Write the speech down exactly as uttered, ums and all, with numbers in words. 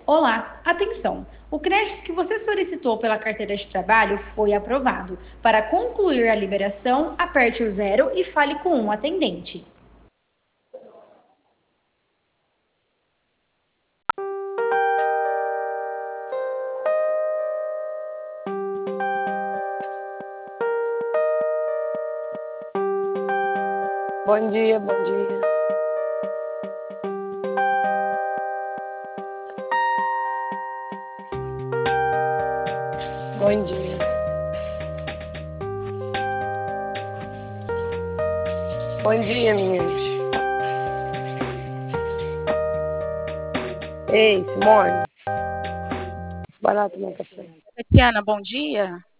Olá, atenção! O crédito que você solicitou pela carteira de trabalho foi aprovado. Para concluir a liberação, aperte o zero e fale com um atendente. Bom dia, bom dia. Bom dia. Bom dia, meninos. Ei, Simone. Vai lá tomar café. Tatiana, bom dia.